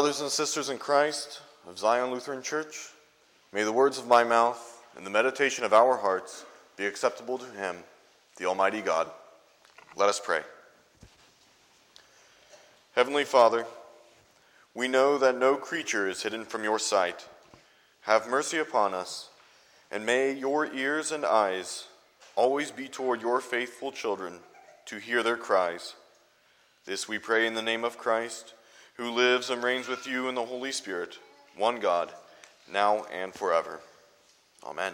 brothers and sisters in Christ of Zion Lutheran Church, may the words of my mouth and the meditation of our hearts be acceptable to Him, the Almighty God. Let us pray. Heavenly Father, we know that no creature is hidden from your sight. Have mercy upon us, and may your ears and eyes always be toward your faithful children to hear their cries. This we pray in the name of Christ, who lives and reigns with you in the Holy Spirit, one God, now and forever. Amen.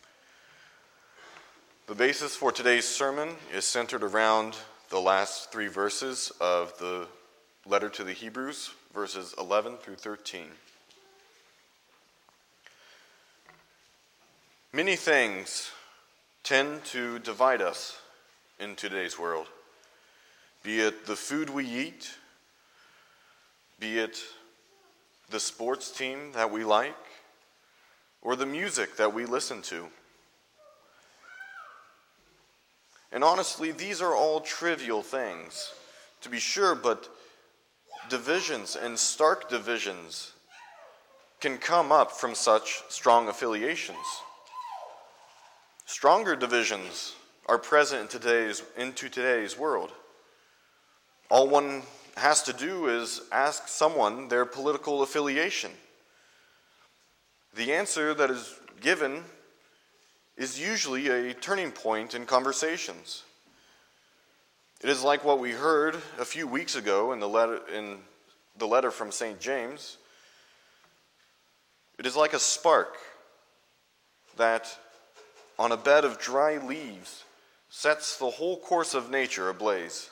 The basis for today's sermon is centered around the last three verses of the letter to the Hebrews, verses 11 through 13. Many things tend to divide us in today's world, be it the food we eat, be it the sports team that we like, or the music that we listen to. And honestly, these are all trivial things, to be sure, but divisions and stark divisions can come up from such strong affiliations. Stronger divisions are present in today's world. All one has to do is ask someone their political affiliation. The answer that is given is usually a turning point in conversations. It is like what we heard a few weeks ago in the letter from St. James. It is like a spark that, on a bed of dry leaves, sets the whole course of nature ablaze.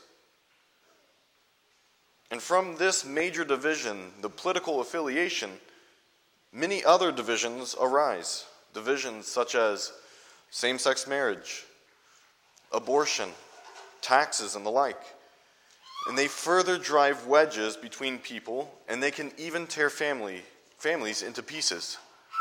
And from this major division, the political affiliation, many other divisions arise. Divisions such as same-sex marriage, abortion, taxes, and the like. And they further drive wedges between people, and they can even tear families into pieces.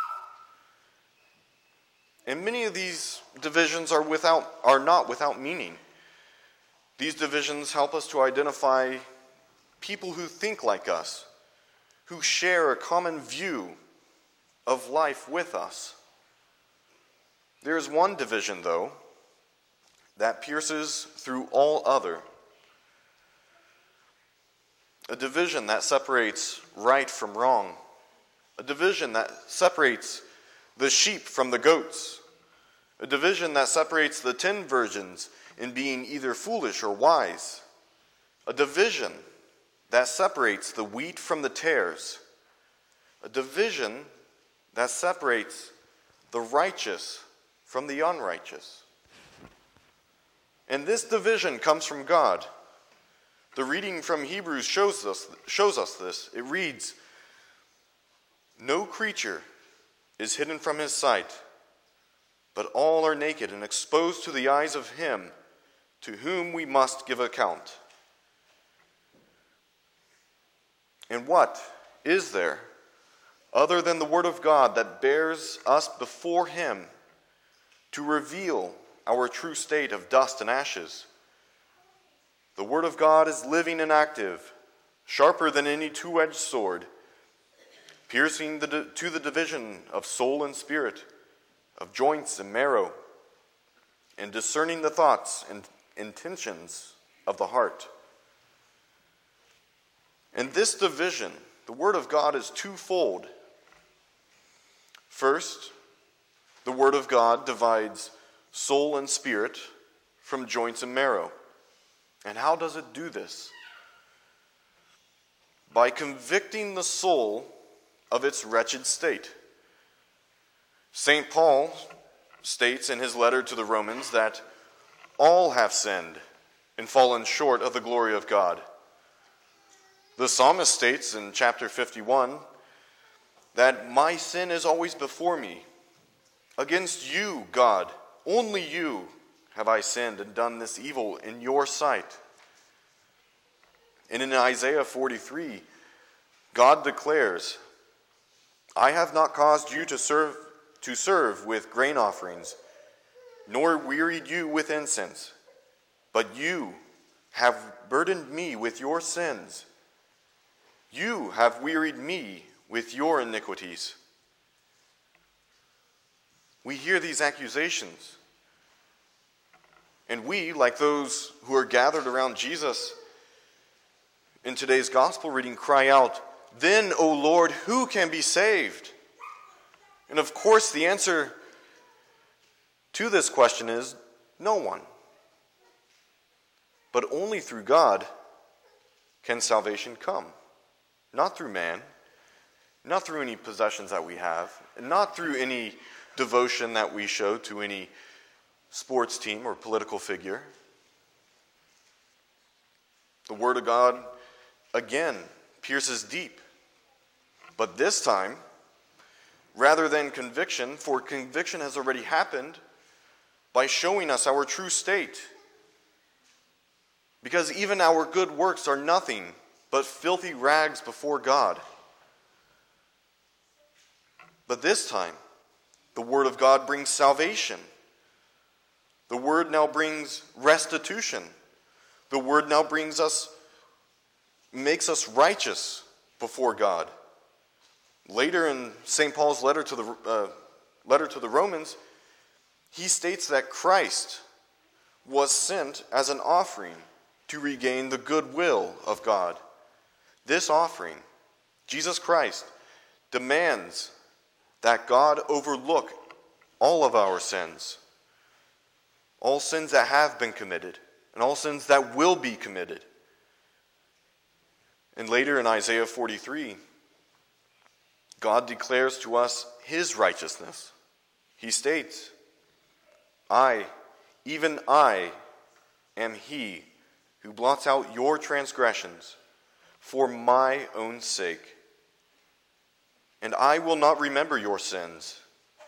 And many of these divisions are not without meaning. These divisions help us to identify people who think like us, who share a common view of life with us. There is one division, though, that pierces through all other. A division that separates right from wrong. A division that separates the sheep from the goats. A division that separates the 10 virgins in being either foolish or wise. A division that separates the wheat from the tares. A division that separates the righteous from the unrighteous. And this division comes from God. The reading from Hebrews shows us this. It reads, "No creature is hidden from his sight, but all are naked and exposed to the eyes of him to whom we must give account." And what is there other than the Word of God that bears us before Him to reveal our true state of dust and ashes? The Word of God is living and active, sharper than any two-edged sword, piercing to the division of soul and spirit, of joints and marrow, and discerning the thoughts and intentions of the heart. And this division, the Word of God, is twofold. First, the Word of God divides soul and spirit from joints and marrow. And how does it do this? By convicting the soul of its wretched state. St. Paul states in his letter to the Romans that all have sinned and fallen short of the glory of God. The psalmist states in chapter 51 that my sin is always before me. Against you, God, only you, have I sinned and done this evil in your sight. And in Isaiah 43, God declares, I have not caused you to serve with grain offerings, nor wearied you with incense, but you have burdened me with your sins. You have wearied me with your iniquities. We hear these accusations, and we, like those who are gathered around Jesus in today's gospel reading, cry out, "Then, O Lord, who can be saved?" And of course, the answer to this question is no one. But only through God can salvation come. Not through man, not through any possessions that we have, and not through any devotion that we show to any sports team or political figure. The Word of God, again, pierces deep. But this time, rather than conviction, for conviction has already happened by showing us our true state. Because even our good works are nothing but filthy rags before God. But this time, the Word of God brings salvation. The Word now brings restitution. The Word now makes us righteous before God. Later in St. Paul's letter to the Romans, he states that Christ was sent as an offering to regain the goodwill of God. This offering, Jesus Christ, demands that God overlook all of our sins, all sins that have been committed, and all sins that will be committed. And later in Isaiah 43, God declares to us his righteousness. He states, "I, even I, am he who blots out your transgressions for my own sake. And I will not remember your sins."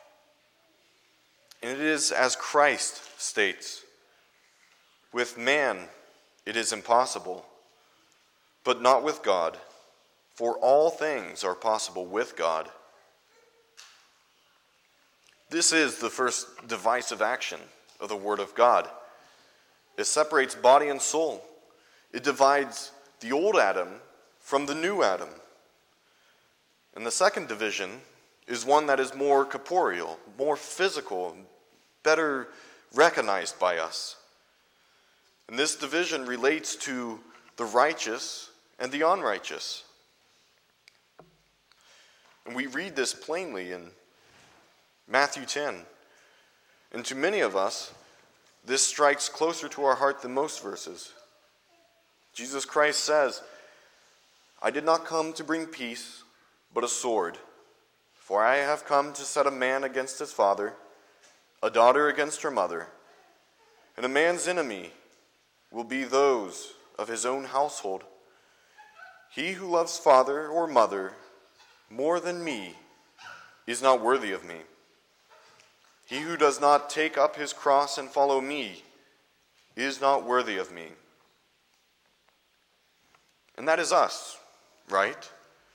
And it is as Christ states, "With man it is impossible, but not with God, for all things are possible with God." This is the first divisive action of the Word of God. It separates body and soul. It divides the old Adam from the new Adam. And the second division is one that is more corporeal, more physical, better recognized by us. And this division relates to the righteous and the unrighteous. And we read this plainly in Matthew 10. And to many of us, this strikes closer to our heart than most verses. Jesus Christ says, "I did not come to bring peace, but a sword. For I have come to set a man against his father, a daughter against her mother, and a man's enemy will be those of his own household. He who loves father or mother more than me is not worthy of me. He who does not take up his cross and follow me is not worthy of me." And that is us, right?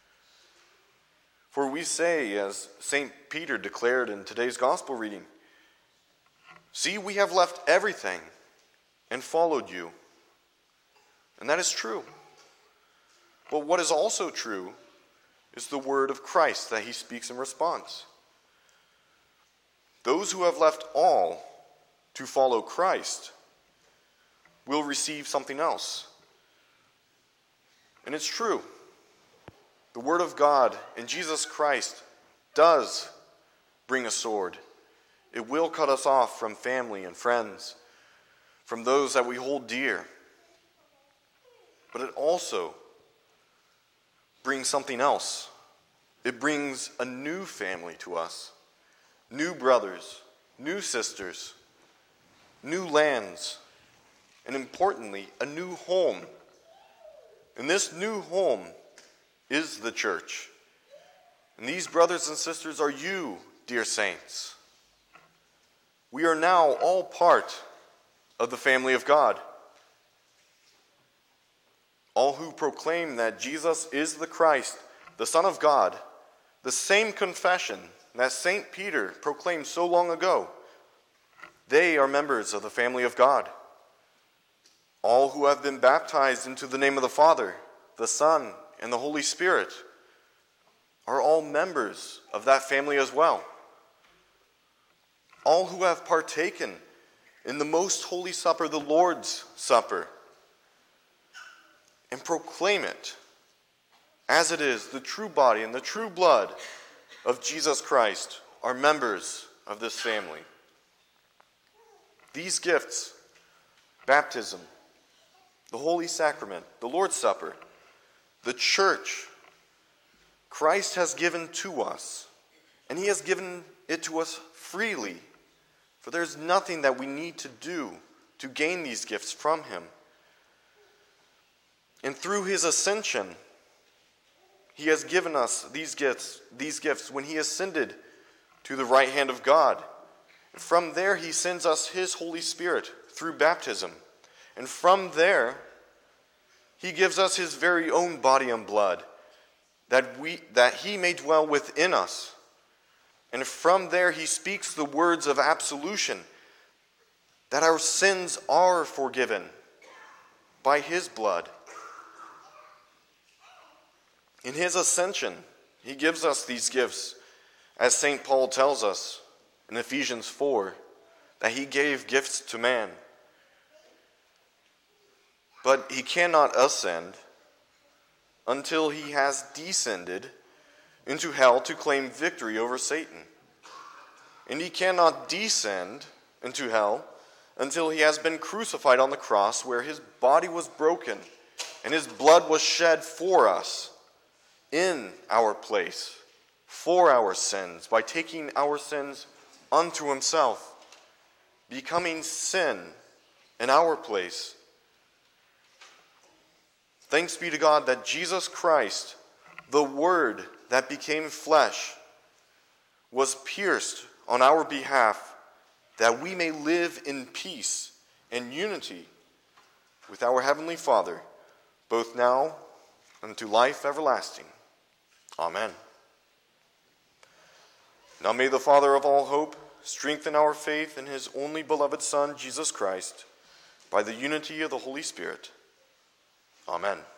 For we say, as St. Peter declared in today's gospel reading, "See, we have left everything and followed you." And that is true. But what is also true is the word of Christ that he speaks in response. Those who have left all to follow Christ will receive something else. And it's true. The Word of God in Jesus Christ does bring a sword. It will cut us off from family and friends, from those that we hold dear. But it also brings something else. It brings a new family to us, new brothers, new sisters, new lands, and importantly, a new home. And this new home is the church. And these brothers and sisters are you, dear saints. We are now all part of the family of God. All who proclaim that Jesus is the Christ, the Son of God, the same confession that St. Peter proclaimed so long ago, they are members of the family of God. All who have been baptized into the name of the Father, the Son, and the Holy Spirit are all members of that family as well. All who have partaken in the most holy supper, the Lord's Supper, and proclaim it as it is, the true body and the true blood of Jesus Christ, are members of this family. These gifts, baptism, the Holy Sacrament, the Lord's Supper, the church, Christ has given to us, and he has given it to us freely, for there's nothing that we need to do to gain these gifts from him. And through his ascension, he has given us these gifts when he ascended to the right hand of God. And from there, he sends us his Holy Spirit through baptism. And from there, he gives us his very own body and blood, that he may dwell within us. And from there, he speaks the words of absolution, that our sins are forgiven by his blood. In his ascension, he gives us these gifts, as St. Paul tells us in Ephesians 4, that he gave gifts to man. But he cannot ascend until he has descended into hell to claim victory over Satan. And he cannot descend into hell until he has been crucified on the cross, where his body was broken and his blood was shed for us in our place, for our sins, by taking our sins unto himself, becoming sin in our place. Thanks be to God that Jesus Christ, the Word that became flesh, was pierced on our behalf, that we may live in peace and unity with our Heavenly Father, both now and to life everlasting. Amen. Now may the Father of all hope strengthen our faith in his only beloved Son, Jesus Christ, by the unity of the Holy Spirit. Amen.